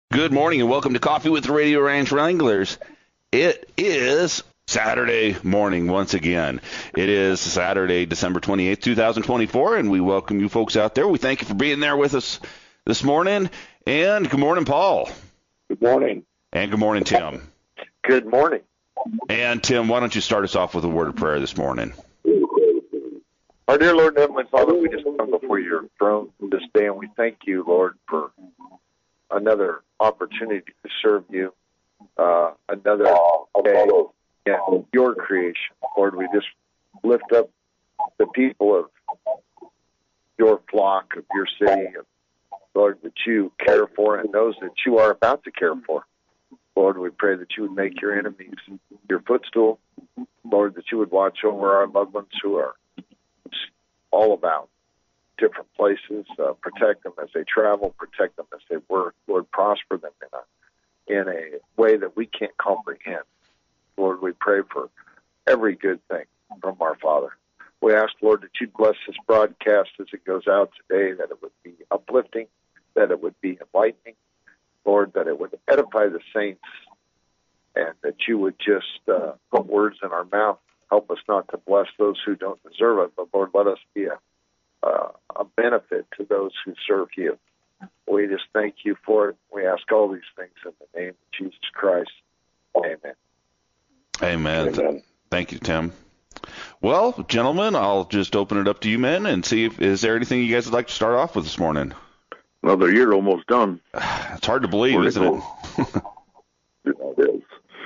Good morning and welcome to Coffee with the Radio Ranch Wranglers. It is Saturday morning once again. It is Saturday, December 28th, 2024, and we welcome you folks out there. We thank you for being there with us this morning. And good morning, Paul. Good morning. And good morning, Tim. Good morning. And Tim, why don't you start us off with a word of prayer this morning? Our dear Lord and Heavenly Father, we just come before your throne this day, and we thank you, Lord, for another opportunity to serve you, another day in your creation. Lord, we just lift up the people of your flock, of your city, Lord, that you care for and those that you are about to care for. Lord, we pray that you would make your enemies your footstool. Lord, that you would watch over our loved ones who are all about different places, protect them as they travel, protect them as they work. Lord, prosper them in a way that we can't comprehend. Lord, we pray for every good thing from our Father. We ask, Lord, that you'd bless this broadcast as it goes out today, that it would be uplifting, that it would be enlightening, Lord, that it would edify the saints, and that you would just put words in our mouth. Help us not to bless those who don't deserve it, but, Lord, let us be a benefit to those who serve you. We just thank you for it. We ask all these things in the name of Jesus Christ. Amen. Amen. Thank you, Tim. Well, gentlemen, I'll just open it up to you men and see if is there anything you guys would like to start off with this morning. Another year almost done. It's hard to believe, isn't it? It is.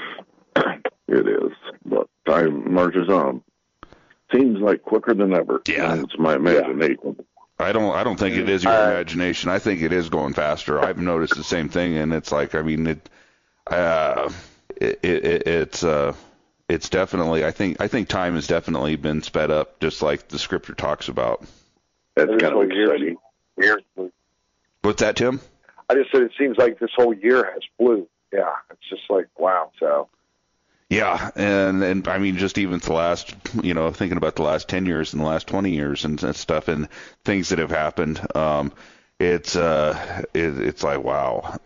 It is. But time marches on. Seems like quicker than ever. Yeah. It's my imagination. I don't think it is your imagination. I think it is going faster. I've noticed the same thing, and it's like, I mean, it's definitely. I think time has definitely been sped up, just like the scripture talks about. That's kind of exciting. What's that, Tim? I just said it seems like this whole year has flew. Yeah, it's just like, wow. So. Yeah, and I mean, just even the last, thinking about the last 10 years and the last 20 years and stuff and things that have happened, it's like, wow,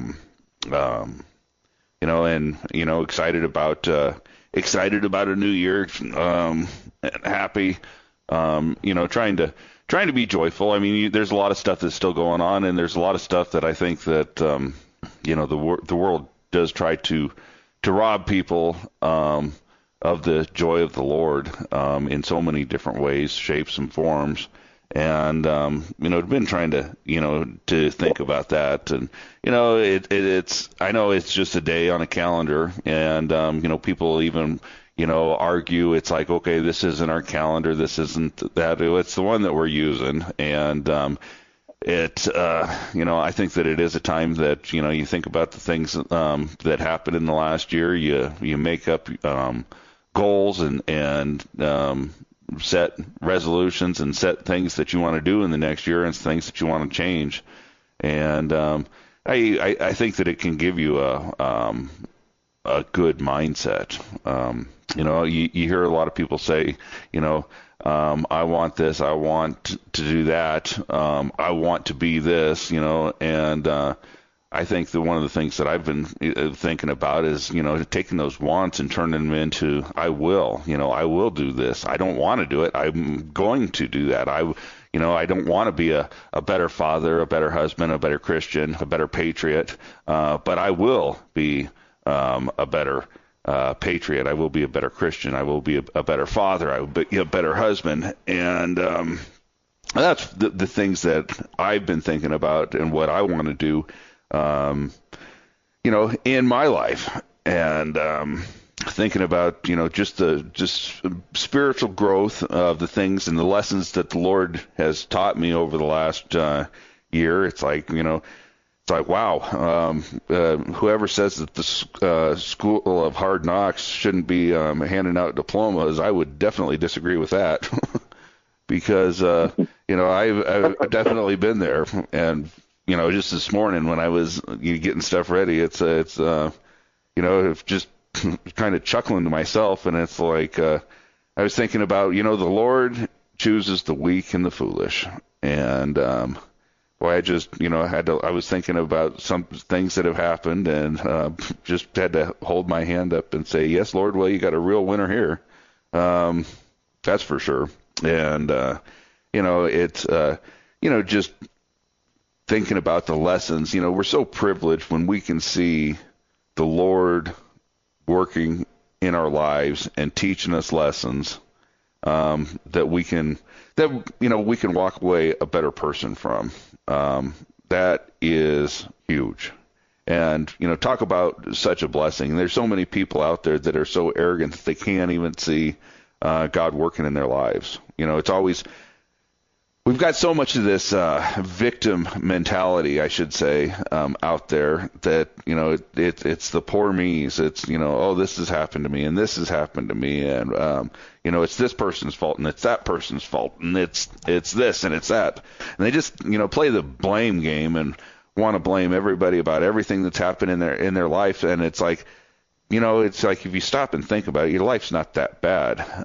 excited about a new year, happy, trying to be joyful. I mean, there's a lot of stuff that's still going on, and there's a lot of stuff that I think that, the world does try to rob people of the joy of the Lord in so many different ways, shapes, and forms. And, I've been trying to, to think about that. And, it's I know it's just a day on a calendar. And, people even, argue it's like, okay, this isn't our calendar. This isn't that. It's the one that we're using. And, I think that it is a time that, you think about the things that happened in the last year. You make up goals and set resolutions and set things that you want to do in the next year and things that you want to change. And I think that it can give you a good mindset. You hear a lot of people say, I want this, I want to do that, I want to be this, and I think that one of the things that I've been thinking about is, taking those wants and turning them into I will do this. I don't want to do it. I'm going to do that. I don't want to be a better father, a better husband, a better Christian, a better patriot, but I will be a better patriot. I will be a better Christian. I will be a better father. I will be a better husband. And that's the things that I've been thinking about and what I want to do, in my life. And thinking about, just spiritual growth of the things and the lessons that the Lord has taught me over the last year. It's like, it's like, wow, whoever says that the School of Hard Knocks shouldn't be handing out diplomas, I would definitely disagree with that. Because, I've definitely been there. And, just this morning when I was getting stuff ready, it's just kind of chuckling to myself. And it's like, I was thinking about, the Lord chooses the weak and the foolish. And boy, I was thinking about some things that have happened, and just had to hold my hand up and say, yes, Lord, well, you got a real winner here. That's for sure. And, it's, just thinking about the lessons, we're so privileged when we can see the Lord working in our lives and teaching us lessons, that we can walk away a better person from. That is huge. And, talk about such a blessing. There's so many people out there that are so arrogant that they can't even see God working in their lives. It's always, we've got so much of this victim mentality, I should say, out there that, it's the poor me's. It's, oh, this has happened to me and this has happened to me. And, it's this person's fault and it's that person's fault and it's this and it's that. And they just, play the blame game and want to blame everybody about everything that's happened in their life. And it's like, it's like if you stop and think about it, your life's not that bad.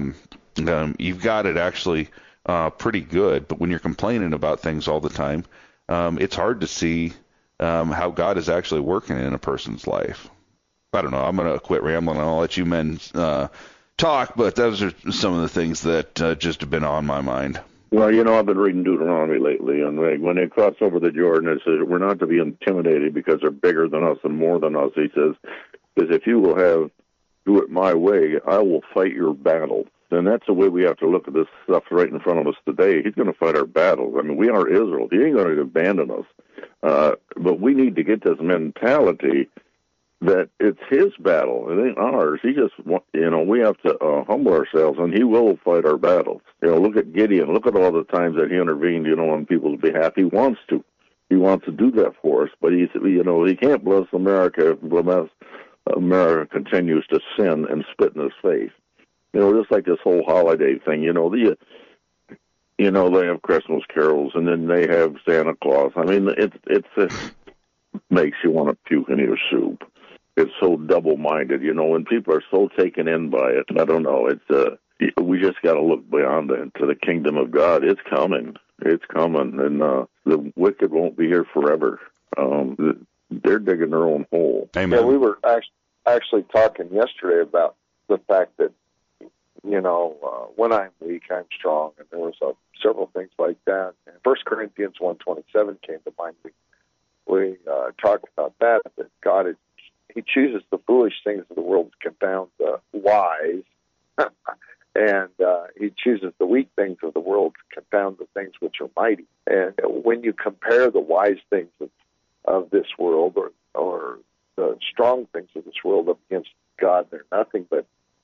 You've got it actually pretty good. But when you're complaining about things all the time, it's hard to see how God is actually working in a person's life. I don't know. I'm going to quit rambling and I'll let you men talk, but those are some of the things that just have been on my mind. Well, I've been reading Deuteronomy lately, and when they cross over the Jordan, it says we're not to be intimidated because they're bigger than us and more than us. He says, because if you will do it my way, I will fight your battle. And that's the way we have to look at this stuff right in front of us today. He's going to fight our battles. I mean, we are Israel. He ain't going to abandon us. But we need to get this mentality that it's his battle. It ain't ours. He just, we have to humble ourselves, and he will fight our battles. Look at Gideon. Look at all the times that he intervened, on people's behalf. He wants to. He wants to do that for us, but he can't bless America unless America continues to sin and spit in his face. Just like this whole holiday thing. They have Christmas carols, and then they have Santa Claus. I mean, it makes you want to puke in your soup. It's so double-minded, when people are so taken in by it. I don't know. We just got to look beyond it to the kingdom of God. It's coming. It's coming, and the wicked won't be here forever. They're digging their own hole. Amen. Yeah, we were actually talking yesterday about the fact that, when I'm weak, I'm strong, and there was several things like that. And 1 Corinthians 1:27 came to mind. We talked about that God He chooses the foolish things of the world to confound the wise, and he chooses the weak things of the world to confound the things which are mighty. And when you compare the wise things of this world or the strong things of this world up against God, they're nothing. But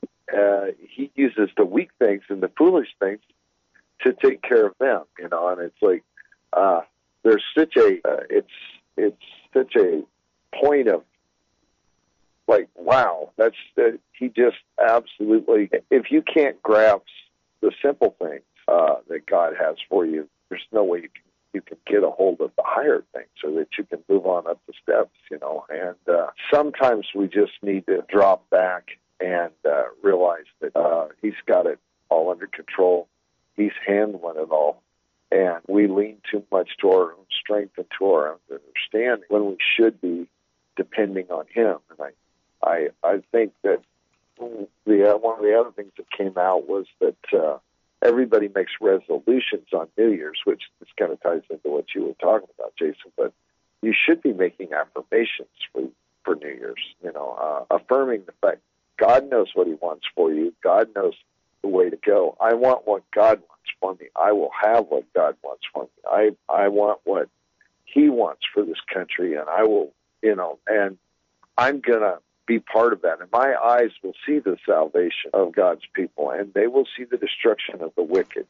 he uses the weak things and the foolish things to take care of them, And it's like there's such a it's such a point of, like, wow, he just absolutely, if you can't grasp the simple things that God has for you, there's no way you can get a hold of the higher things so that you can move on up the steps, And sometimes we just need to drop back and realize that he's got it all under control. He's handling it all. And we lean too much to our own strength and to our own understanding when we should be depending on him. And I think that one of the other things that came out was that everybody makes resolutions on New Year's, which this kind of ties into what you were talking about, Jason. But you should be making affirmations for New Year's, affirming the fact God knows what he wants for you. God knows the way to go. I want what God wants for me. I will have what God wants for me. I want what he wants for this country, and I will, and I'm going to be part of that. And my eyes will see the salvation of God's people, and they will see the destruction of the wicked.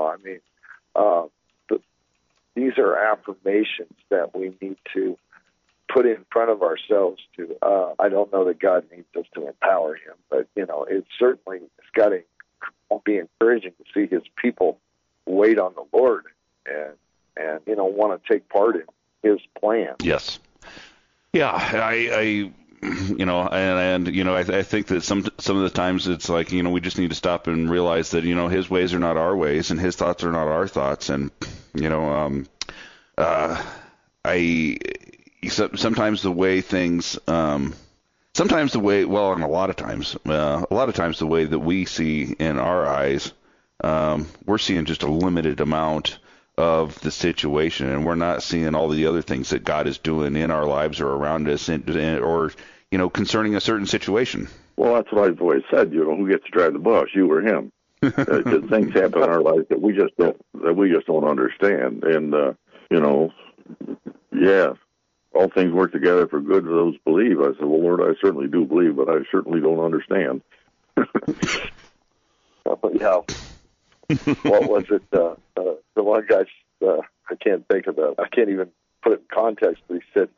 These are affirmations that we need to put in front of ourselves to, I don't know that God needs us to empower him, but, it certainly has got to be encouraging to see his people wait on the Lord and want to take part in his plan. Yes. Yeah, I think that some of the times it's like, we just need to stop and realize that, his ways are not our ways and his thoughts are not our thoughts. And, sometimes the way things, sometimes the way, well, and a lot of times the way that we see in our eyes, we're seeing just a limited amount of the situation, and we're not seeing all the other things that God is doing in our lives or around us, or concerning a certain situation. Well, that's what I've always said. Who gets to drive the bus, you or him? Because things happen in our lives that we just don't understand, and all things work together for good to those who believe. I said, well, Lord, I certainly do believe, but I certainly don't understand. Yeah. What was it? The one guy, I can't think of I can't even put it in context, but he said,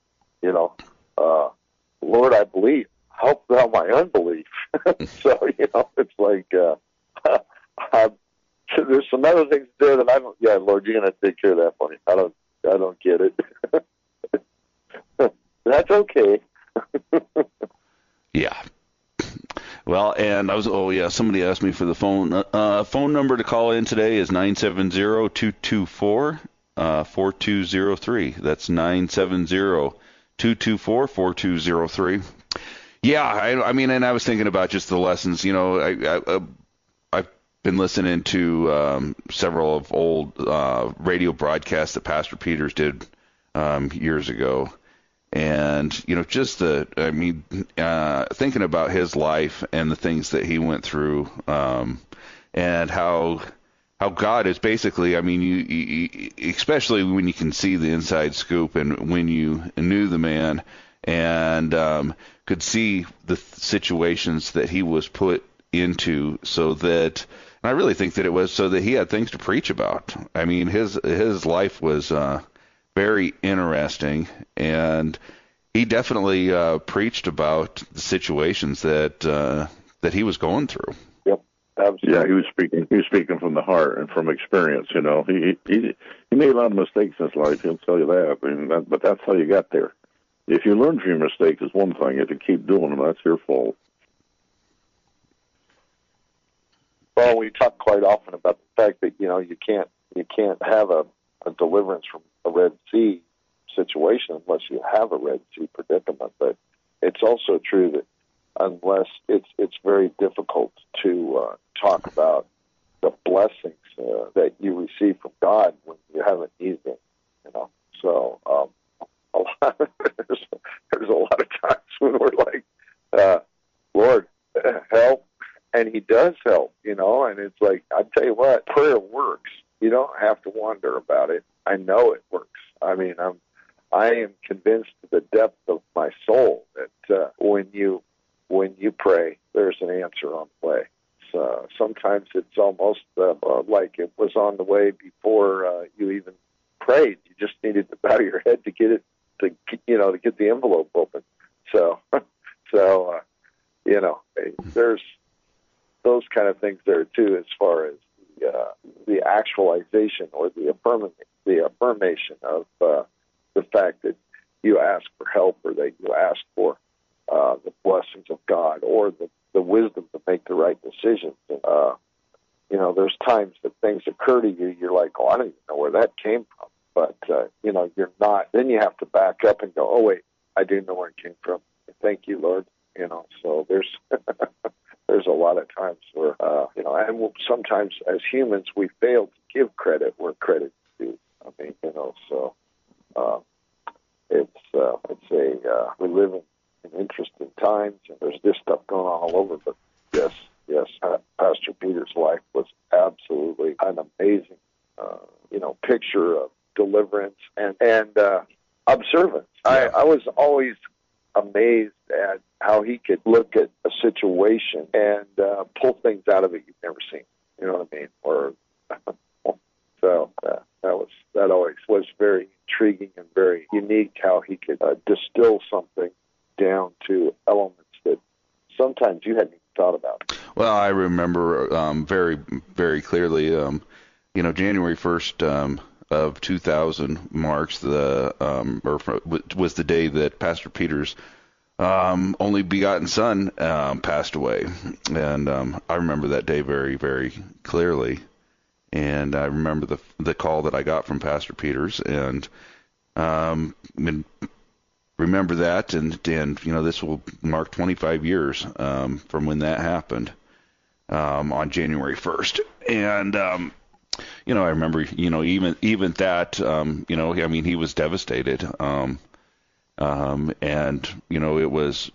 Lord, I believe. Help thou my unbelief. So, it's like, there's some other things there that I don't, Lord, you're going to take care of that for me. I don't get it. That's okay. Yeah. Well, and somebody asked me for the phone. Phone number to call in today is 970-224-4203. That's 970-224-4203. Yeah, I mean, and I was thinking about just the lessons. I've been listening to several of old radio broadcasts that Pastor Peters did years ago. And, just thinking about his life and the things that he went through, and how God is basically, you especially when you can see the inside scoop and when you knew the man and could see the situations that he was put into, so that, and I really think that it was so that he had things to preach about. I mean, his life was very interesting, and he definitely preached about the situations that he was going through. Yep, absolutely. Yeah, he was speaking from the heart and from experience. He made a lot of mistakes in his life. He'll tell you that, but that's how you got there. If you learn from your mistakes, it's one thing. If you keep doing them, that's your fault. Well, we talk quite often about the fact that you can't have a deliverance from a Red Sea situation unless you have a Red Sea predicament. But it's also true that unless it's very difficult to talk about the blessings that you receive from God when you haven't needed them. So there's a lot of times when we're like, Lord, help. And he does help, and it's like, I tell you what, prayer works. You don't have to wonder about it. I know it works. I mean, I am convinced to the depth of my soul that when you pray, there's an answer on the way. So sometimes it's almost like it was on the way before you even prayed. You just needed to bow your head to get it, to get the envelope open. So there's those kind of things there too, as far as the actualization or the affirmation of the fact that you ask for help, or that you ask for the blessings of God, or the wisdom to make the right decisions. And, there's times that things occur to you, you're like, I don't even know where that came from. But, you're not. Then you have to back up and go, oh, wait, I do know where it came from. Thank you, Lord. So there's there's a lot of times where, and sometimes as humans, we fail to give credit where credit's due. So we live in interesting times, and there's this stuff going on all over. But yes, Pastor Peter's life was absolutely an amazing, picture of deliverance and observance. Yeah. I was always amazed at how he could look at a situation and pull things out of it you've never seen. You know what I mean? Or so that always was very intriguing and very unique, how he could distill something down to elements that sometimes you hadn't even thought about. Well, I remember very, very clearly. January 1st of 2000 marks was the day that Pastor Peter's only begotten son passed away, and I remember that day very, very clearly. And I remember the call that I got from Pastor Peters, and remember that, and this will mark 25 years from when that happened on January 1st, and I remember even that he was devastated, and it was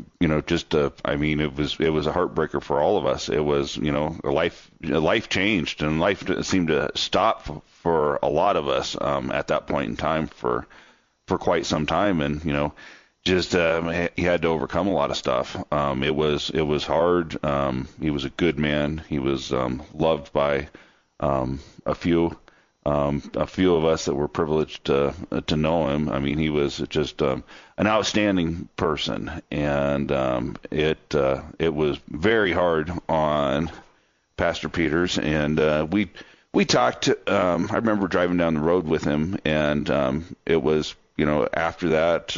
it was a heartbreaker for all of us. It was life changed, and life seemed to stop for a lot of us at that point in time for quite some time, and he had to overcome a lot of stuff. It was hard. He was a good man. He was loved by a few of us that were privileged to know him. I mean, he was just an outstanding person, and it was very hard on Pastor Peters, and we talked. I remember driving down the road with him, and it was after that,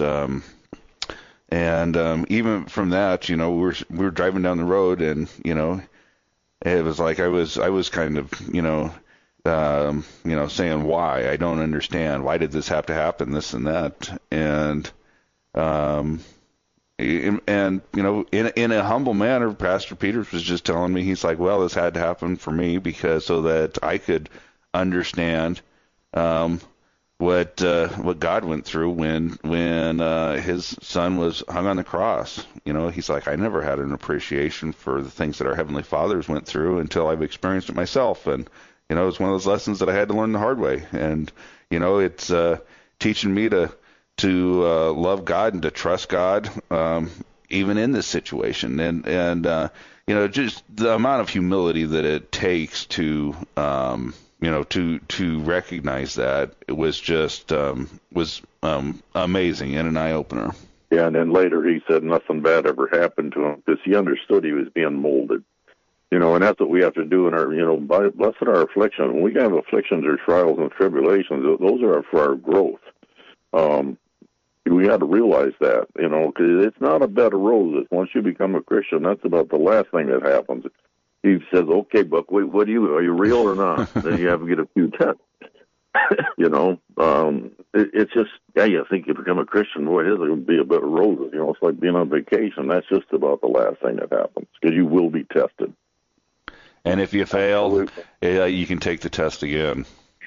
and even from that, we were driving down the road, and it was like I was kind of saying, why? I don't understand. Why did this have to happen? This and that. And in a humble manner, Pastor Peters was just telling me, he's like, well, this had to happen for me so that I could understand what God went through when his son was hung on the cross. He's like, I never had an appreciation for the things that our Heavenly Fathers went through until I've experienced it myself. And it's one of those lessons that I had to learn the hard way. And it's teaching me to love God and to trust God, even in this situation. And just the amount of humility that it takes to to recognize that, it was just amazing and an eye opener. Yeah, and then later he said nothing bad ever happened to him because he understood he was being molded. And that's what we have to do in our, blessed are our afflictions. When we have afflictions or trials and tribulations, those are for our growth. We got to realize that, because it's not a bed of roses. Once you become a Christian, that's about the last thing that happens. He says, okay, Buck, are you real or not? Then you have to get a few tests. It's just, you think you become a Christian, boy, it would be a bed of roses. It's like being on vacation. That's just about the last thing that happens, because you will be tested. And if you fail, you can take the test again.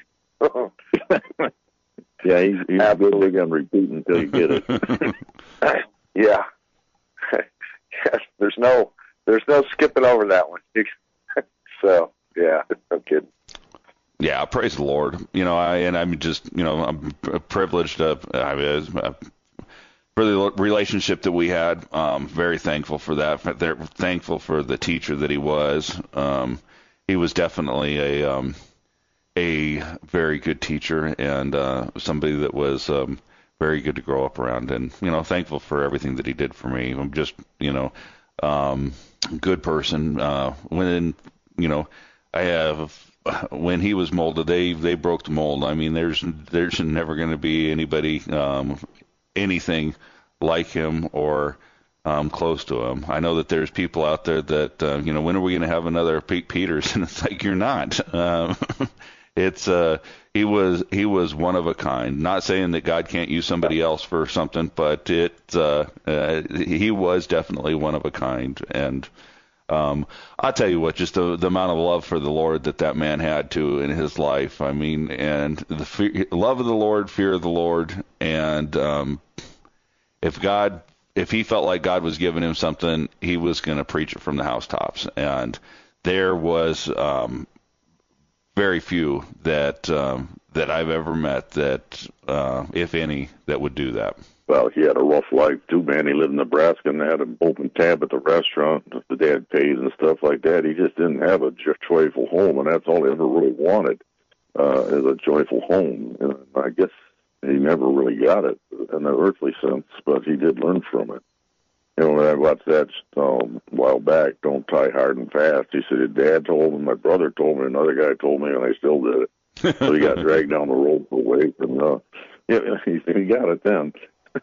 Yeah, he's good big on repeating until you get it. Yeah. Yes, there's no skipping over that one. So, yeah, no kidding. Yeah, praise the Lord. I'm just, I'm privileged for the relationship that we had. Very thankful for that. Thankful for the teacher that he was. He was definitely a very good teacher, and somebody that was very good to grow up around. And thankful for everything that he did for me. I'm just good person. When he was molded, they broke the mold. I mean, there's never going to be anybody anything like him or close to him. I know that there's people out there that when are we going to have another Pete Peters? And it's like, you're not. He was one of a kind. Not saying that God can't use somebody else for something, but he was definitely one of a kind. And I'll tell you what, just the amount of love for the Lord that man had too in his life. I mean, and the love of the Lord, fear of the Lord, and if he felt like God was giving him something, he was going to preach it from the housetops. And there was very few that I've ever met that, if any, that would do that. Well, he had a rough life, too, man. He lived in Nebraska and had an open tab at the restaurant. The dad pays and stuff like that. He just didn't have a joyful home, and that's all he ever really wanted, is a joyful home. And I guess he never really got it in the earthly sense, but he did learn from it. When I watched that a while back, Don't Tie Hard and Fast, he said, his dad told him, my brother told me, another guy told me, and I still did it. So he got dragged down the road for a ways, and he got it then.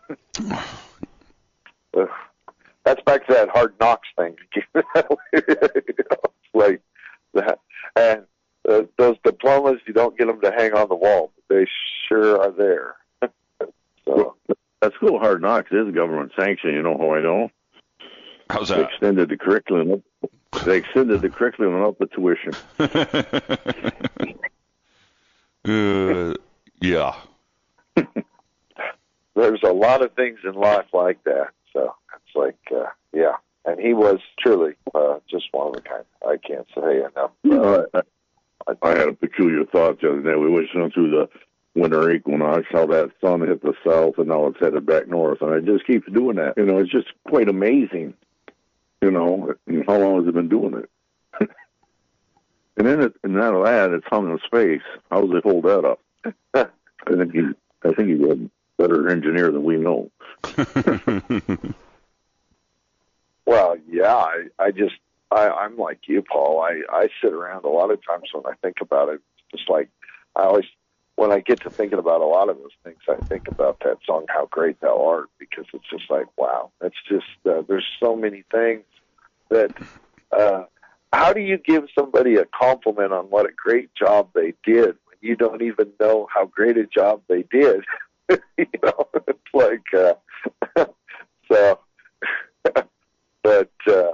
That's back to that Hard Knocks thing. It's like that, and those don't get them to hang on the wall, but they sure are there. So that school Hard Knocks is government sanctioned. You know how I know? How's that? They extended the curriculum. They extended the curriculum and up the tuition. Yeah. There's a lot of things in life like that. So it's like, yeah. And he was truly just one of a kind. I can't say enough. I had a peculiar thought the other day. We were going through the winter equinox, how that sun hit the south, and now it's headed back north. And it just keeps doing that. You know, it's just quite amazing. You know, how long has it been doing it? And then it's hung in space. How does it hold that up? I think he's a better engineer than we know. Well, yeah, I'm like you, Paul. I sit around a lot of times when I think about it. Just like when I get to thinking about a lot of those things, I think about that song, How Great Thou Art, because it's just like, wow, it's just, there's so many things that, how do you give somebody a compliment on what a great job they did when you don't even know how great a job they did? You know, it's like, so, but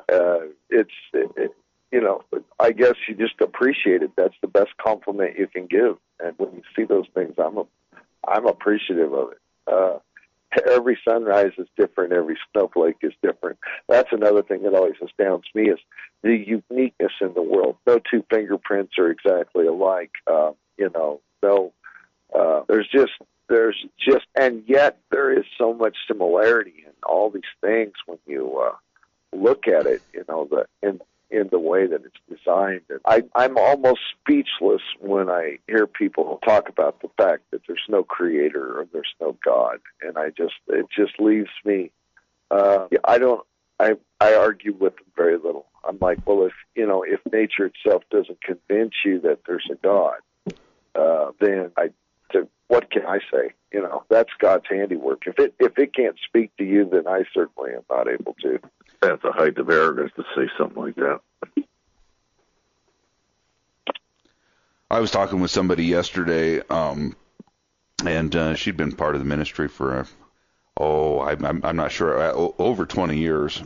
you know, I guess you just appreciate it. That's the best compliment you can give. And when you see those things, I'm appreciative of it. Every sunrise is different. Every snowflake is different. That's another thing that always astounds me is the uniqueness in the world. No two fingerprints are exactly alike. You know, no, there's just, and yet there is so much similarity in all these things when you look at it. You know, in the way that it's designed. And I'm almost speechless when I hear people talk about the fact that there's no creator or there's no God. And it just leaves me, I argue with them very little. I'm like, well, if nature itself doesn't convince you that there's a God, then what can I say? You know, that's God's handiwork. If it can't speak to you, then I certainly am not able to. That's a height of arrogance to say something like that. I was talking with somebody yesterday, and she'd been part of the ministry for, I'm not sure, over 20 years.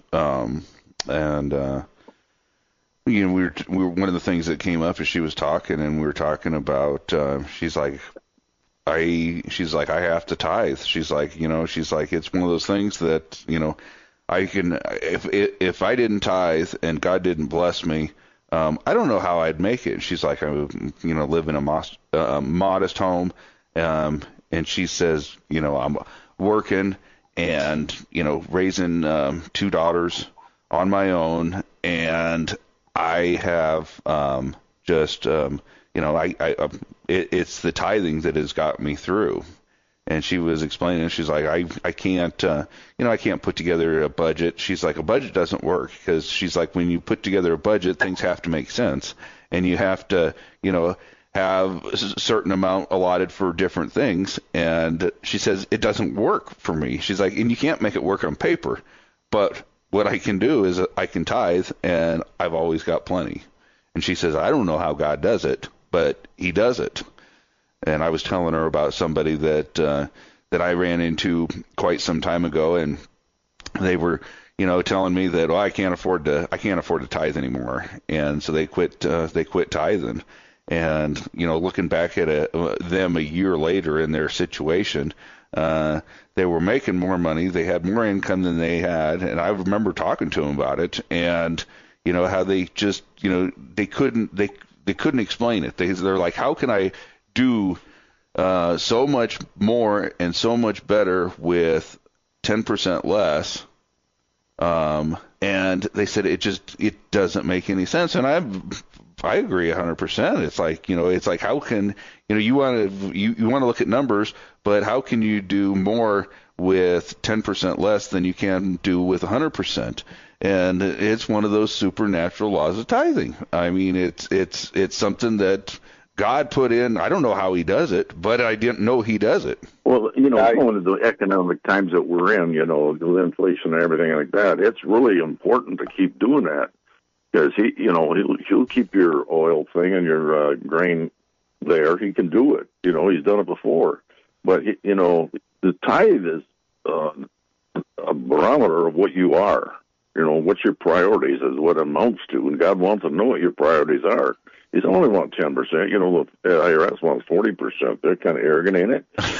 You know, we were one of the things that came up as she was talking, and we were talking about, she's like, I have to tithe. She's like, it's one of those things that, you know, I can, if I didn't tithe and God didn't bless me, I don't know how I'd make it. She's like, I live in a modest home, and she says, I'm working and, raising 2 daughters on my own, and I have it's the tithing that has got me through. And she was explaining, she's like, I can't, I can't put together a budget. She's like, a budget doesn't work, because she's like, when you put together a budget, things have to make sense, and you have to, have a certain amount allotted for different things. And she says, it doesn't work for me. She's like, and you can't make it work on paper, but what I can do is I can tithe, and I've always got plenty. And she says, I don't know how God does it, but he does it. And I was telling her about somebody that I ran into quite some time ago, and they were, telling me that, I can't afford to tithe anymore, and so they quit tithing. And looking back at them a year later in their situation, they were making more money, they had more income than they had, and I remember talking to them about it, and how they just they couldn't explain it. They're like, how can I do so much more and so much better with 10% less? And they said it doesn't make any sense. And I agree 100%. It's like how can you want to look at numbers, but how can you do more with 10% less than you can do with 100%? And it's one of those supernatural laws of tithing. I mean, it's something that God put in. I don't know how he does it, but I didn't know he does it. Well, one of the economic times that we're in, with inflation and everything like that, it's really important to keep doing that, because he'll keep your oil thing and your grain there, he can do it. He's done it before. But, the tithe is a barometer of what you are. What your priorities is what it amounts to, and God wants to know what your priorities are. He's only want 10%. The IRS wants 40%. They're kind of arrogant, ain't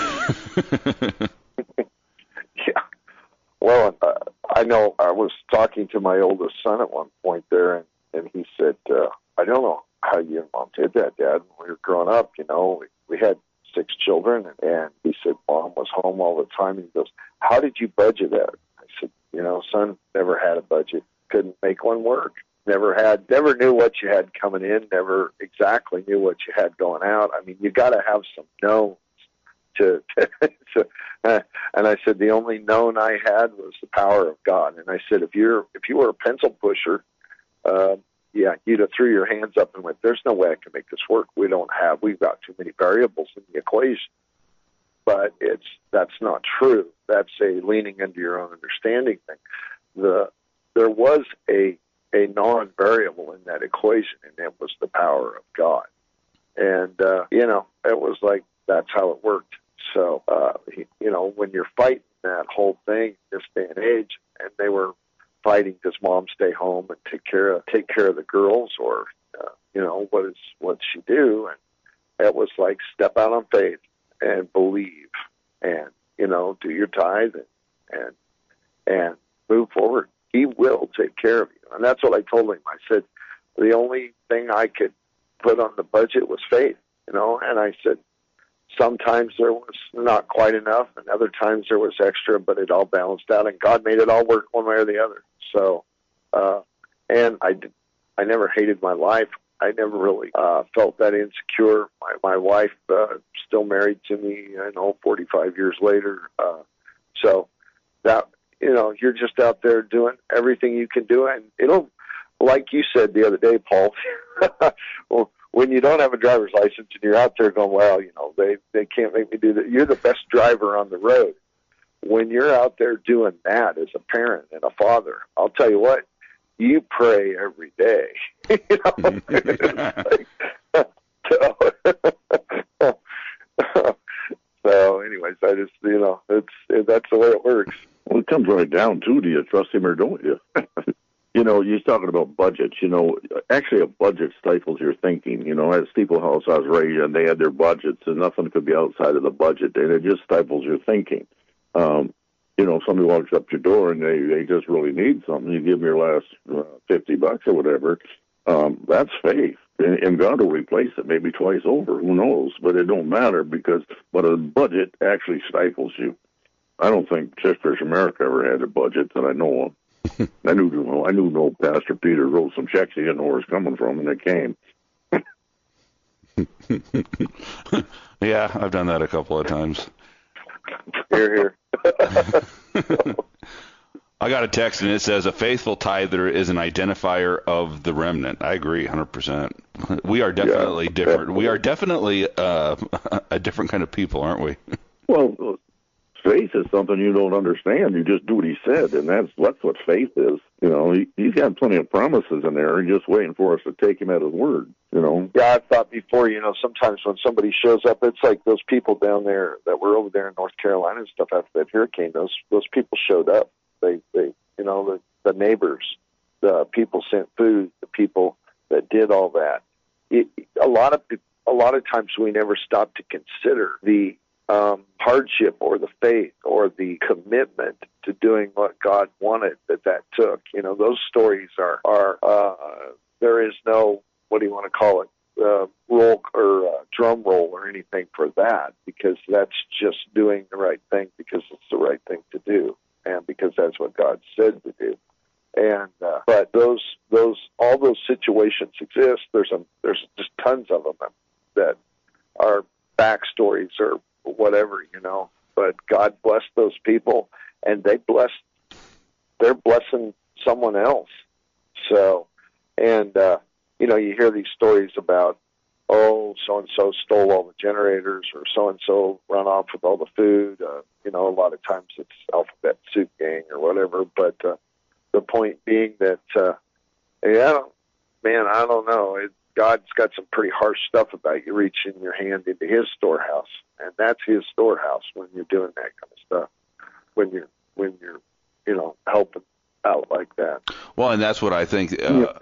it? Yeah. Well, I know I was talking to my oldest son at one point there, and he said, I don't know how you and Mom did that, Dad. When we were growing up, we had 6 children, and he said, Mom was home all the time. And he goes, how did you budget that? I said, son, never had a budget. Couldn't make one work. Never knew what you had coming in, never exactly knew what you had going out. I mean, you got to have some knowns to and I said, the only known I had was the power of God. And I said, if you were a pencil pusher, you'd have threw your hands up and went, there's no way I can make this work. We've got too many variables in the equation. But that's not true. That's a leaning into your own understanding thing. There was a non-variable in that equation, and it was the power of God. And, it was like, that's how it worked. So, when you're fighting that whole thing this day and age, and they were fighting, does Mom stay home and take care of the girls, or, what's she do? And it was like, step out on faith and believe, and, do your tithe and move forward. He will take care of you. And that's what I told him. I said, the only thing I could put on the budget was faith, and I said, sometimes there was not quite enough, and other times there was extra, but it all balanced out, and God made it all work one way or the other. So, and I never hated my life. I never really felt that insecure. My wife still married to me, 45 years later. So that, you're just out there doing everything you can do, and it'll, like you said the other day, Paul, well, when you don't have a driver's license and you're out there going, well, they can't make me do that. You're the best driver on the road. When you're out there doing that as a parent and a father, I'll tell you what, you pray every day. So anyways, I just, that's the way it works. Well, it comes right down to, do you trust him or don't you? You're talking about budgets. Actually a budget stifles your thinking. At Steeple House I was raised, and they had their budgets, and nothing could be outside of the budget, and it just stifles your thinking. Somebody walks up to your door and they just really need something. You give them your last $50 or whatever. That's faith, and God will replace it maybe twice over. Who knows? But it don't matter but a budget actually stifles you. I don't think Church America ever had a budget that I know of. I knew Pastor Peter wrote some checks. He didn't know where it's coming from, and it came. Yeah, I've done that a couple of times. Hear. I got a text, and it says, a faithful tither is an identifier of the remnant. I agree 100%. We are definitely different. Definitely. We are definitely a different kind of people, aren't we? Well, faith is something you don't understand. You just do what he said, and that's what faith is. He's got plenty of promises in there. He's just waiting for us to take him at his word. Yeah, I've thought before, sometimes when somebody shows up, it's like those people down there that were over there in North Carolina and stuff after that hurricane. Those people showed up. They the neighbors, the people sent food, the people that did all that. A lot of times we never stop to consider the hardship or the faith or the commitment to doing what God wanted that took. Those stories are there is no, what do you want to call it, roll or drum roll or anything for that, because that's just doing the right thing because it's the right thing to do and because that's what God said to do. And but all those situations exist. There's just tons of them that are backstories or whatever, but God blessed those people, and they're blessing someone else. So, and, you hear these stories about, so-and-so stole all the generators, or so-and-so run off with all the food. A lot of times it's Alphabet Soup Gang or whatever, but the point being that, man, I don't know. God's got some pretty harsh stuff about you reaching your hand into His storehouse, and that's His storehouse when you're doing that kind of stuff. When you're helping out like that. Well, and that's what I think.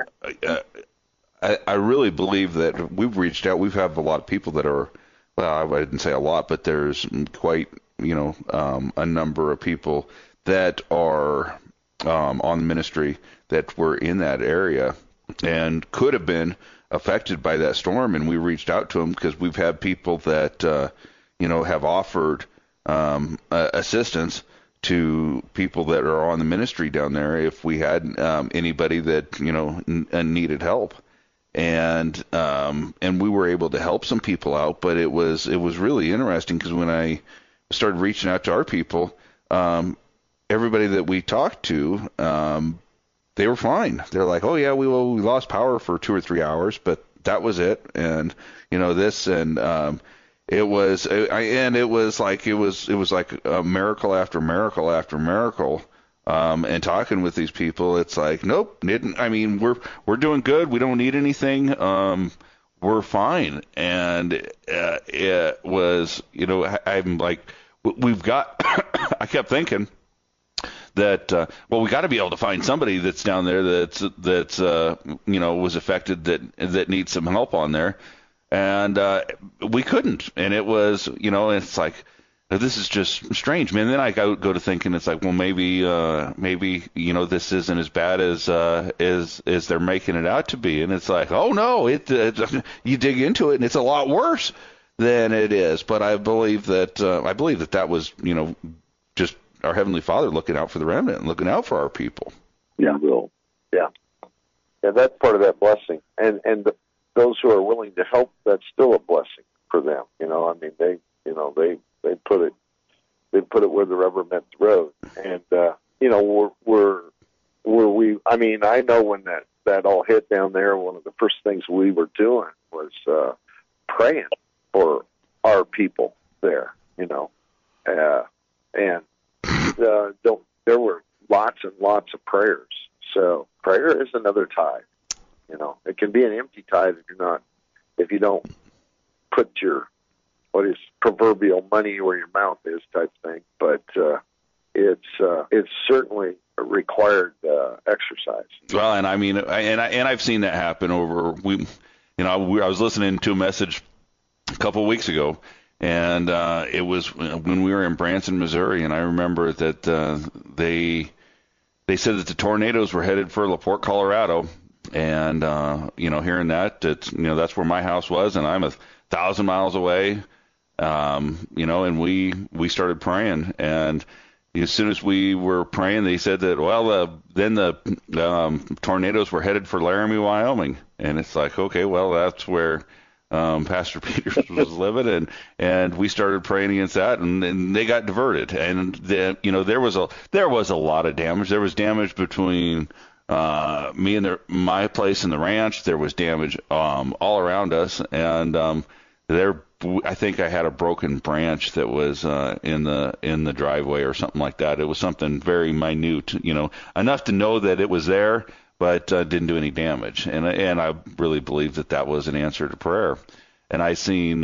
I really believe that we've reached out. We've had a lot of people that are, well, I didn't say a lot, but there's quite, a number of people that are on the ministry that were in that area and could have been affected by that storm. And we reached out to them because we've had people that, have offered assistance to people that are on the ministry down there if we had anybody that, needed help. And we were able to help some people out, but it was really interesting because when I started reaching out to our people, everybody that we talked to, they were fine. They're like, oh yeah, we lost power for 2 or 3 hours, but that was it. And this, and it was like a miracle after miracle after miracle. And talking with these people, it's like, nope, we're doing good. We don't need anything. We're fine. And it was, I'm like, we've got. I kept thinking that we got to be able to find somebody that's down there that's was affected that needs some help on there, and we couldn't. And it was, it's like, this is just strange, man. Then I go to thinking, it's like, well, maybe this isn't as bad as they're making it out to be. And it's like, oh no, you dig into it and it's a lot worse than it is. But I believe that was, just our Heavenly Father looking out for the remnant and looking out for our people. Yeah, yeah, that's part of that blessing. And those who are willing to help, that's still a blessing for them. They put it where the rubber met the road, and I know when that all hit down there, one of the first things we were doing was praying for our people there, there were lots and lots of prayers. So prayer is another tithe. It can be an empty tithe if you don't put your what is proverbial money where your mouth is type thing, but it's certainly a required exercise. Well, and I've seen that happen over. I was listening to a message a couple of weeks ago, and it was when we were in Branson, Missouri, and I remember that they said that the tornadoes were headed for LaPorte, Colorado, and hearing that, that's where my house was, and I'm 1,000 miles away. And we started praying, and as soon as we were praying, they said that, then the tornadoes were headed for Laramie, Wyoming. And it's like, okay, well, that's where Pastor Peters was living, and we started praying against that, and they got diverted. And there was a lot of damage. There was damage between me and my place and the ranch. There was damage all around us, and I think I had a broken branch that was in the driveway or something like that. It was something very minute, enough to know that it was there, but didn't do any damage. And I really believe that was an answer to prayer. And I seen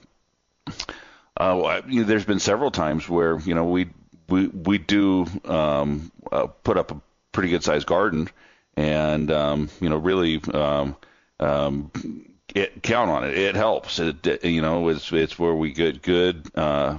there's been several times where we do put up a pretty good sized garden, and really. Count on it. It helps. It's where we get good,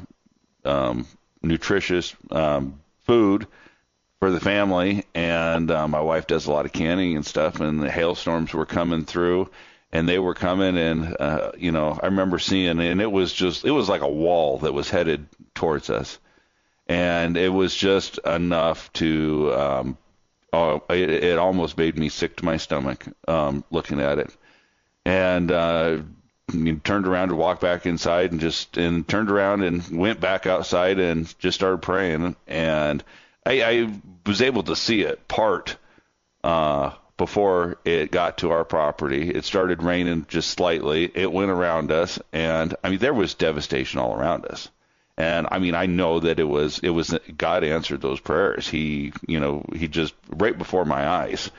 nutritious food for the family. And my wife does a lot of canning and stuff. And the hailstorms were coming through, and they were coming. And I remember seeing, and it was like a wall that was headed towards us, and it was just enough to. It almost made me sick to my stomach looking at it. And turned around to walk back inside, and turned around and went back outside and just started praying. And I was able to see it part before it got to our property. It started raining just slightly. It went around us, and there was devastation all around us. And I know that it was God answered those prayers. He just right before my eyes.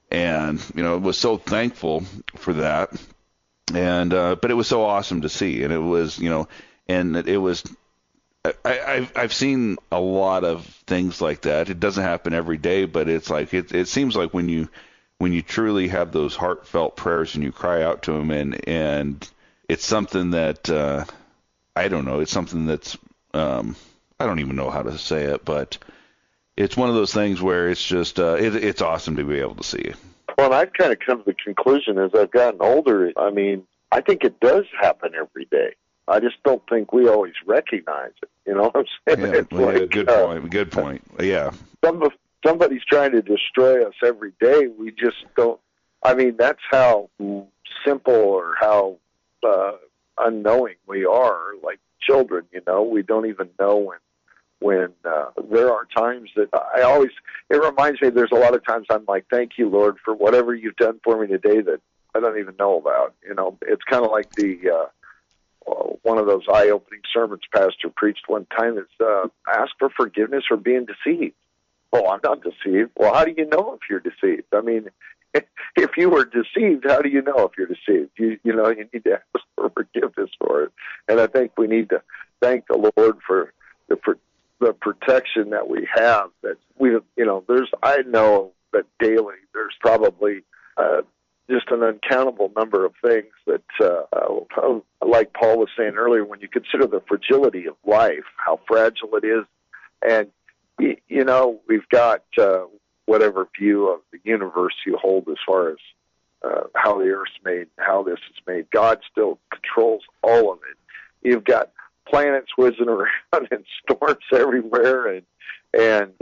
and was so thankful for that. And but it was so awesome to see, and it was and it was. I've seen a lot of things like that. It doesn't happen every day, but it's like it seems like when you truly have those heartfelt prayers and you cry out to Him, and it's something that I don't know. It's something that's I don't even know how to say it, but it's one of those things where it's just it's awesome to be able to see. Well, I've kind of come to the conclusion as I've gotten older. I mean, I think it does happen every day. I just don't think we always recognize it. You know what I'm saying? Yeah, like, good point. Good point. Yeah. Somebody's trying to destroy us every day. We just don't. I mean, that's how simple or how unknowing we are. Like children, we don't even know when there are times that it reminds me. There's a lot of times I'm like, thank you, Lord, for whatever you've done for me today that I don't even know about. It's kind of like the. One of those eye-opening sermons pastor preached one time is ask for forgiveness for being deceived. Well, I'm not deceived. Well, how do you know if you're deceived? I mean, if you were deceived, how do you know if you're deceived? You need to ask for forgiveness for it. And I think we need to thank the Lord for the protection that we have. That I know that daily there's probably just an uncountable number of things that, like Paul was saying earlier, when you consider the fragility of life, how fragile it is, and, we've got whatever view of the universe you hold as far as how the earth's made, how this is made. God still controls all of it. You've got planets whizzing around and storms everywhere and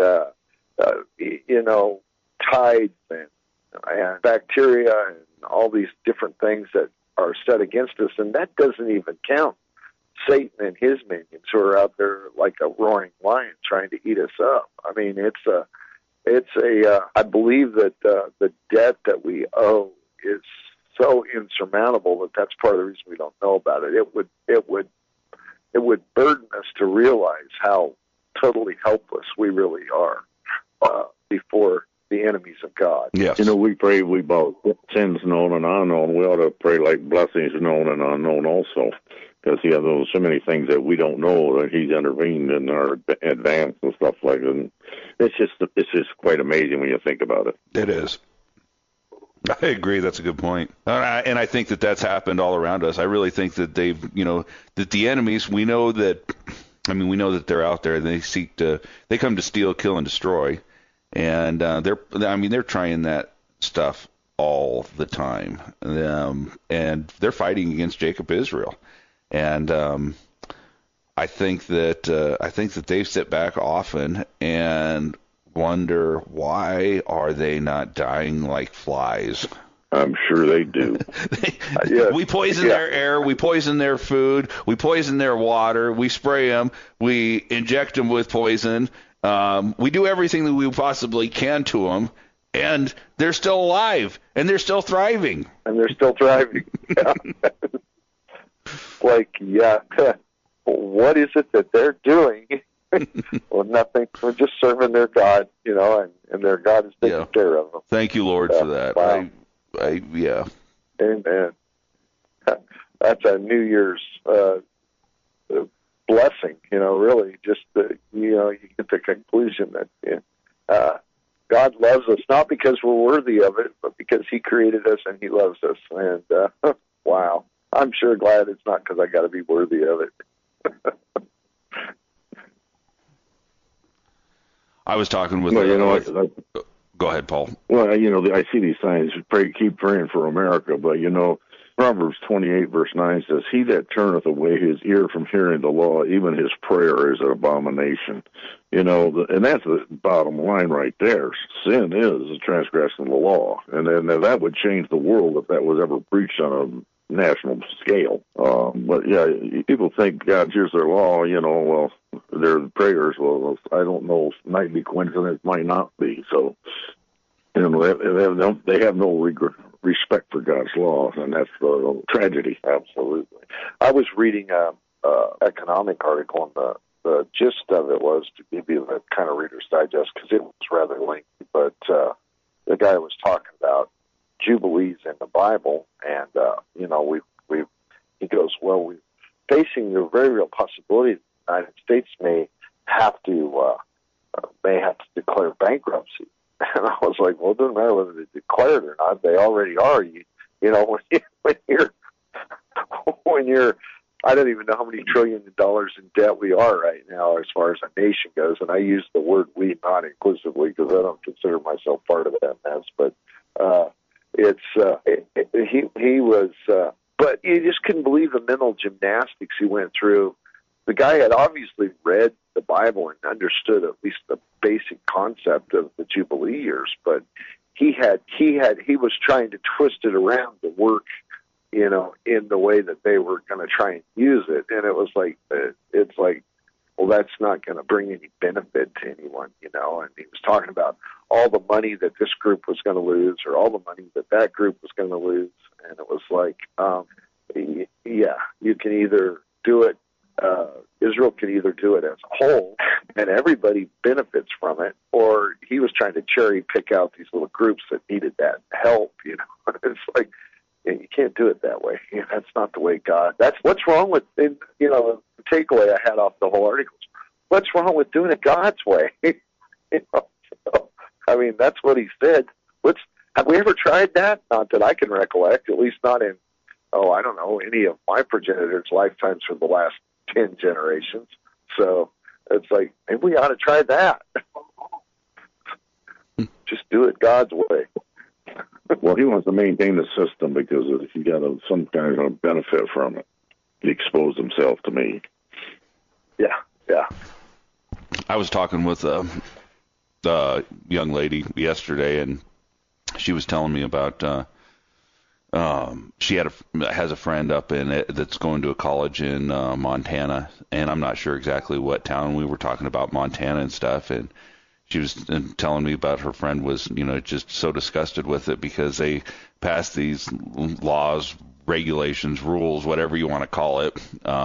tides and bacteria and all these different things that are set against us, and that doesn't even count Satan and his minions who are out there like a roaring lion trying to eat us up. I mean, I believe that the debt that we owe is so insurmountable that that's part of the reason we don't know about it. It would burden us to realize how totally helpless we really are before the enemies of God. Yes. We pray about sins known and unknown. We ought to pray like blessings known and unknown also, because there's so many things that we don't know that He's intervened in our advance and stuff like that. And it's just quite amazing when you think about it. It is. I agree. That's a good point. And I think that that's happened all around us. I really think that that the enemies, we know that they're out there and they come to steal, kill, and destroy. And they're trying that stuff all the time, and they're fighting against Jacob Israel, and I think that they sit back often and wonder, why are they not dying like flies? I'm sure they do. We poison their air, we poison their food, we poison their water, we spray them, we inject them with poison. We do everything that we possibly can to them, and they're still alive, and they're still thriving. Yeah. What is it that they're doing? Well, nothing. We're just serving their God, and their God is taking care of them. Thank you, Lord, for that. Wow. Amen. That's a New Year's blessing, really. Just you get the conclusion that God loves us not because we're worthy of it, but because He created us and He loves us. And wow, I'm sure glad it's not because I got to be worthy of it. I was talking with. Go ahead, Paul. Well, I see these signs. Keep praying for America, but Proverbs 28 verse 9 says, "He that turneth away his ear from hearing the law, even his prayer is an abomination." And that's the bottom line right there. Sin is a transgression of the law, and then that would change the world if that was ever preached on a national scale. But people think God hears their law. Well, their prayers. Well, I don't know. Might be coincidence, might not be. So, they have no respect for God's laws, and that's a tragedy. Absolutely. I was reading an economic article, and the gist of it was, to give you the kind of Reader's Digest, because it was rather lengthy, but the guy was talking about jubilees in the Bible, and he goes, well, we're facing the very real possibility that the United States may have to declare bankruptcy. And I was like, well, it doesn't matter whether they declare it or not; they already are. When you're I don't even know how many trillion dollars in debt we are right now as far as a nation goes. And I use the word we not inclusively because I don't consider myself part of that mess. But he was, but you just couldn't believe the mental gymnastics he went through. The guy had obviously read the Bible and understood at least the basic concept of the Jubilee years, but he was trying to twist it around to work, in the way that they were going to try and use it. And it was like, well, that's not going to bring any benefit to anyone, and he was talking about all the money that this group was going to lose or all the money that group was going to lose. And it was like, you can either do it, Israel can either do it as a whole and everybody benefits from it, or he was trying to cherry pick out these little groups that needed that help, It's like, you can't do it that way. That's not the way God. That's what's wrong with, the takeaway I had off the whole article. What's wrong with doing it God's way? That's what he said. Have we ever tried that? Not that I can recollect, at least not in, I don't know, any of my progenitors' lifetimes for the last 10 generations. So it's like, maybe we ought to try that. Just do it God's way. Well, he wants to maintain the system because he got some kind of benefit from it. He exposed himself to me. Yeah. I was talking with a young lady yesterday, and she was telling me about she has a friend up in it that's going to a college in Montana, and I'm not sure exactly what town. We were talking about Montana and stuff, and she was telling me about her friend was, just so disgusted with it because they passed these laws, regulations, rules, whatever you want to call it,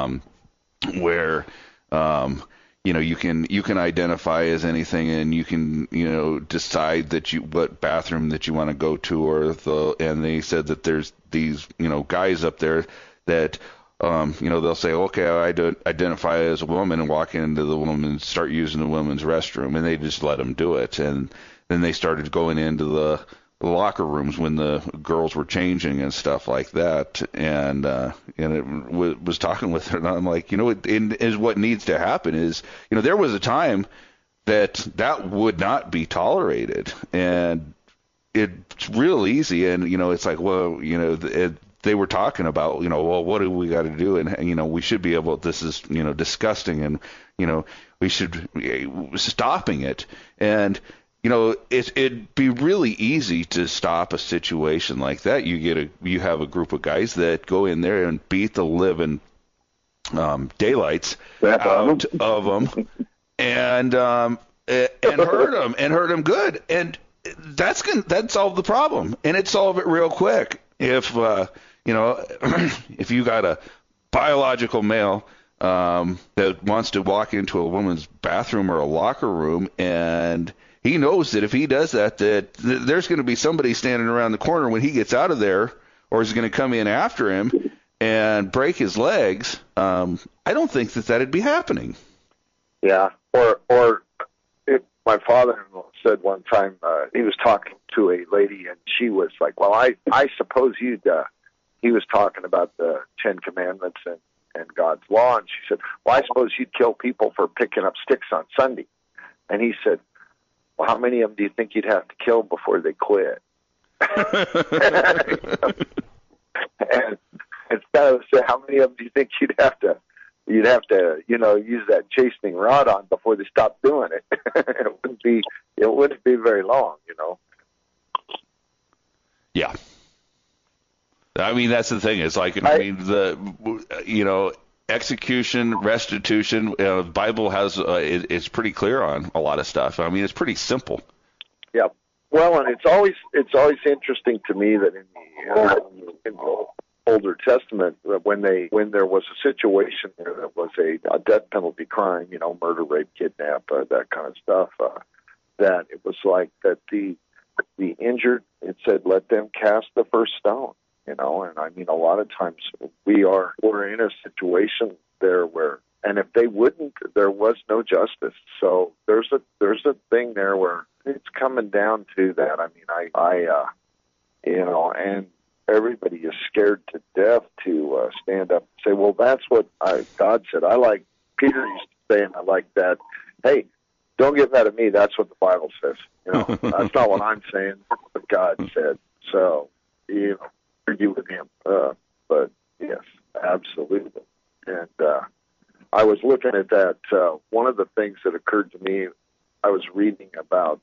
where, you can identify as anything, and you can, decide what bathroom that you want to go to, and they said that there's these, guys up there that, they'll say, okay, I identify as a woman and walk into the woman and start using the women's restroom, and they just let them do it. And then they started going into the locker rooms when the girls were changing and stuff like that. And it was talking with her, and I'm like, what needs to happen is, there was a time that would not be tolerated, and it's real easy. And, it's like, well, they were talking about, well, what do we got to do? And, we should be able, this is, disgusting, and, we should stopping it. And, it'd be really easy to stop a situation like that. You have a group of guys that go in there and beat the living daylights out of them and hurt them good. And that'd solve the problem, and it'd solve it real quick. If if you got a biological male that wants to walk into a woman's bathroom or a locker room, and he knows that if he does that there's going to be somebody standing around the corner when he gets out of there, or is going to come in after him and break his legs, I don't think that'd be happening. Yeah, or my father-in-law said one time, he was talking to a lady, and she was like, well, I suppose he was talking about the Ten Commandments and God's law, and she said, well, I suppose you'd kill people for picking up sticks on Sunday. And he said, well, how many of them do you think you'd have to kill before they quit? And instead of saying, how many of them do you think you'd have to use that chastening rod on before they stop doing it? It wouldn't be very long, Yeah. That's the thing. It's like, execution, restitution, the Bible has, it's pretty clear on a lot of stuff. It's pretty simple. Yeah. Well, and it's always interesting to me that in the Older Testament, when there was a situation where there was a death penalty crime, murder, rape, kidnap, that kind of stuff, that it was like that the injured, it said, let them cast the first stone. And I mean, a lot of times we're in a situation there where, and if they wouldn't, there was no justice. So there's a thing there where it's coming down to that. I mean, and everybody is scared to death to stand up and say, well, that's what God said. Peter used to say, and I like that. Hey, don't get mad at me. That's what the Bible says. That's not what I'm saying. That's what God said. So, argue with him. But yes, absolutely. And I was looking at that. One of the things that occurred to me, I was reading about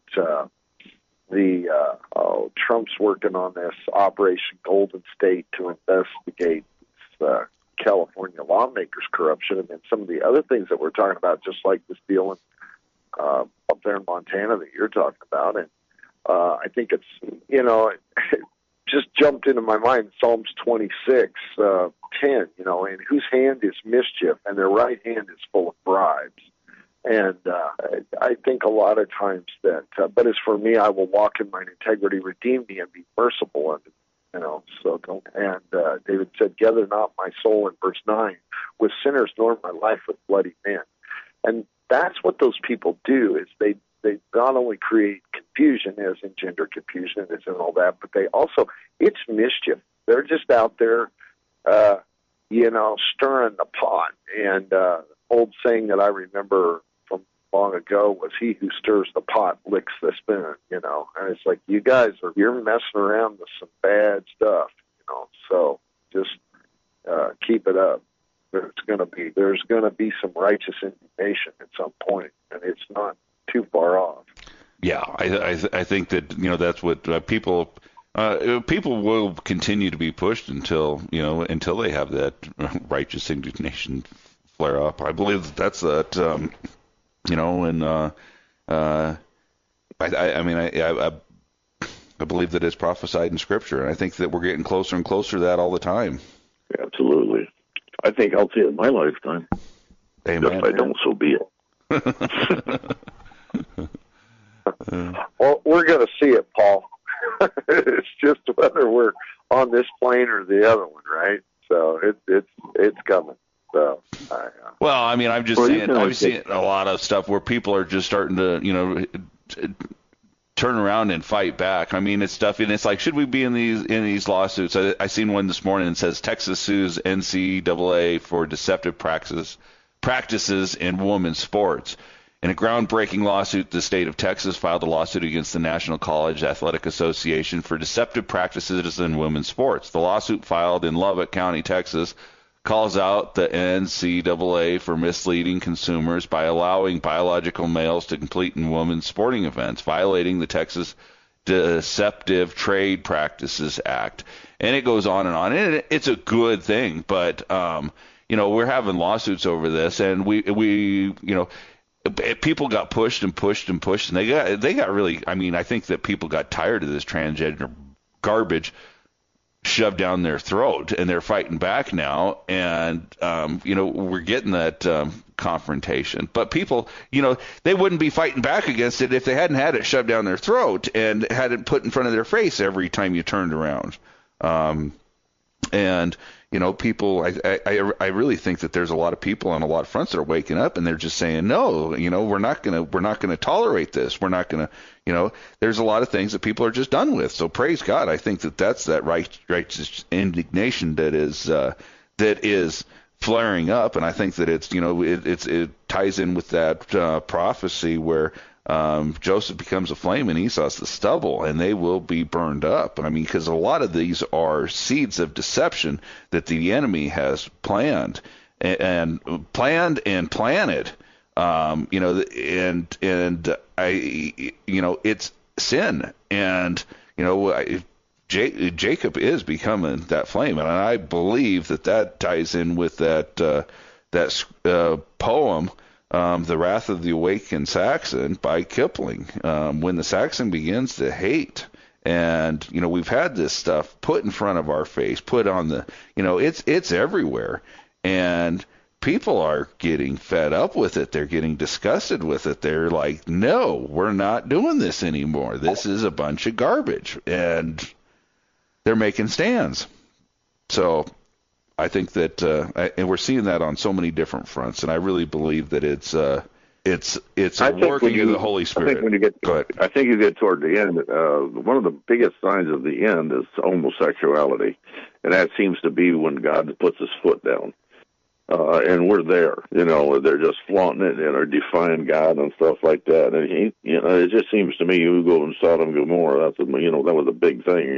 Trump's working on this Operation Golden State to investigate California lawmakers' corruption, and then some of the other things that we're talking about, just like this deal up there in Montana that you're talking about. And I think it's, it just jumped into my mind, Psalms 26, 10, in whose hand is mischief, and their right hand is full of bribes. And I think a lot of times that, but as for me, I will walk in mine integrity, redeem me, and be merciful unto so don't. And David said, gather not my soul in verse 9 with sinners, nor my life with bloody men. And that's what those people do, is they not only create confusion, as engender confusion and all that, but they also, it's mischief. They're just out there, stirring the pot. And old saying that I remember from long ago was, he who stirs the pot licks the spoon, and it's like, you guys you're messing around with some bad stuff, so just keep it up. There's going to be some righteous indignation at some point, and it's not too far off. Yeah, I think that that's what people will continue to be pushed until they have that righteous indignation flare up. I believe that's that. I believe that it's prophesied in Scripture, and I think that we're getting closer and closer to that all the time. Absolutely. I think I'll see it in my lifetime. Amen. If I don't, so be it. Well, we're going to see it, Paul. It's just whether we're on this plane or the other one, right? So it's coming. So, well, I mean, I'm just saying, I'm seeing a lot of stuff where people are just starting to, turn around and fight back. I mean, it's stuff, and it's like, should we be in these lawsuits? I seen one this morning that says Texas sues NCAA for deceptive practices in women's sports. In a groundbreaking lawsuit, the state of Texas filed a lawsuit against the National College Athletic Association for deceptive practices in women's sports. The lawsuit, filed in Lubbock County, Texas, calls out the NCAA for misleading consumers by allowing biological males to compete in women's sporting events, violating the Texas Deceptive Trade Practices Act. And it goes on, and it's a good thing, but we're having lawsuits over this, and we people got pushed and pushed and pushed, and they got really, I mean, I think that people got tired of this transgender garbage shoved down their throat, and they're fighting back now, and we're getting that confrontation. But people, they wouldn't be fighting back against it if they hadn't had it shoved down their throat and had it put in front of their face every time you turned around. People, I really think that there's a lot of people on a lot of fronts that are waking up, and they're just saying, no, we're not gonna tolerate this. We're not gonna, there's a lot of things that people are just done with. So praise God. I think that that's that righteous indignation that is flaring up, and I think that it's, it ties in with that prophecy where Joseph becomes a flame and Esau's the stubble, and they will be burned up. I mean, because a lot of these are seeds of deception that the enemy has planted. It's sin, and Jacob is becoming that flame, and I believe that ties in with that poem. The Wrath of the Awakened Saxon by Kipling, when the Saxon begins to hate, and we've had this stuff put in front of our face, put on the, it's everywhere, and people are getting fed up with it. They're getting disgusted with it. They're like, no, we're not doing this anymore. This is a bunch of garbage. And they're making stands. So I think that, and we're seeing that on so many different fronts, and I really believe that it's a working of the Holy Spirit. I think you get toward the end. One of the biggest signs of the end is homosexuality, and that seems to be when God puts his foot down. And we're there, they're just flaunting it and are defying God and stuff like that. And it just seems to me, you go in Sodom and Gomorrah, that was a big thing.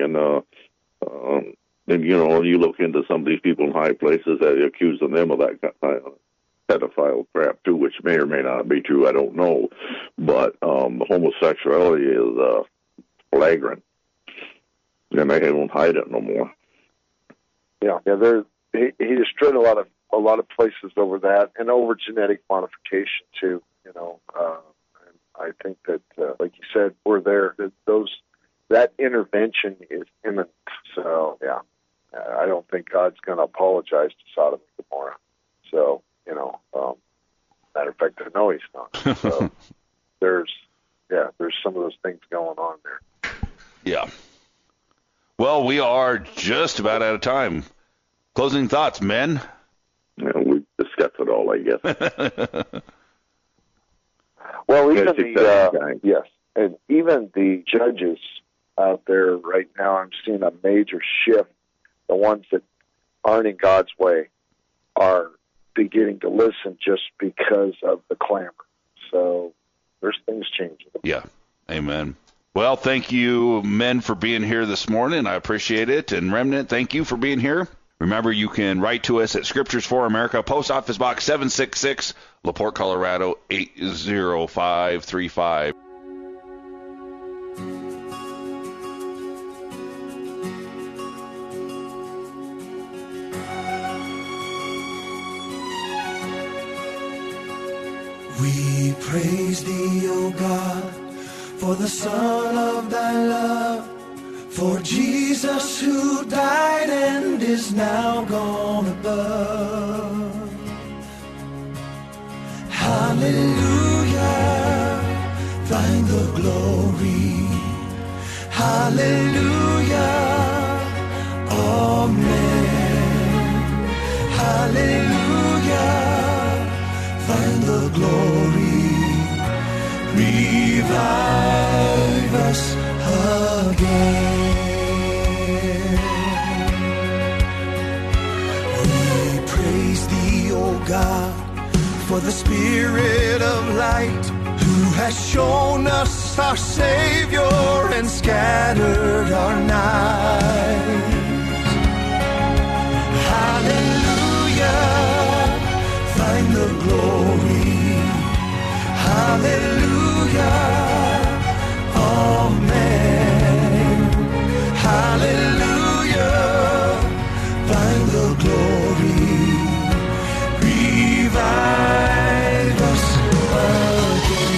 And you look into some of these people in high places that accusing them of that kind of pedophile crap too, which may or may not be true. I don't know, but homosexuality is flagrant, and they don't hide it no more. Yeah. He destroyed a lot of places over that, and over genetic modification too. And I think that, like you said, we're there. That intervention is imminent. So yeah, I don't think God's going to apologize to Sodom and Gomorrah. So matter of fact, I know he's not. So there's some of those things going on there. Yeah. Well, we are just about out of time. Closing thoughts, men? Yeah, we discussed it all, I guess. Well, and even the judges out there right now, I'm seeing a major shift. The ones that aren't in God's way are beginning to listen just because of the clamor. So there's things changing. Yeah, amen. Well, thank you, men, for being here this morning. I appreciate it. And Remnant, thank you for being here. Remember, you can write to us at Scriptures for America, Post Office Box 766, LaPorte, Colorado 80535. We praise thee, O God, for the Son of thy love, for Jesus who died and is now gone above. Hallelujah, thine the glory. Hallelujah, amen. Hallelujah, thine the glory. Revive us again. We praise thee, O God, for the Spirit of light, who has shown us our Savior and scattered our night. Hallelujah, thine the glory. Hallelujah, amen. Hallelujah, thine the glory. Revive us again.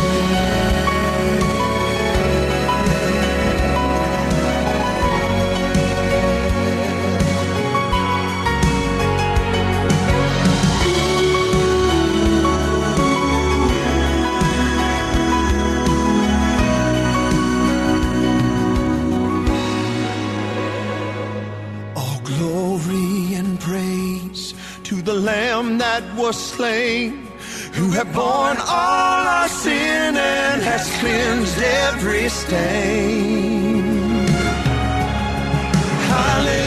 The Lamb that was slain, who have borne all our sin and has cleansed every stain. Hallelujah.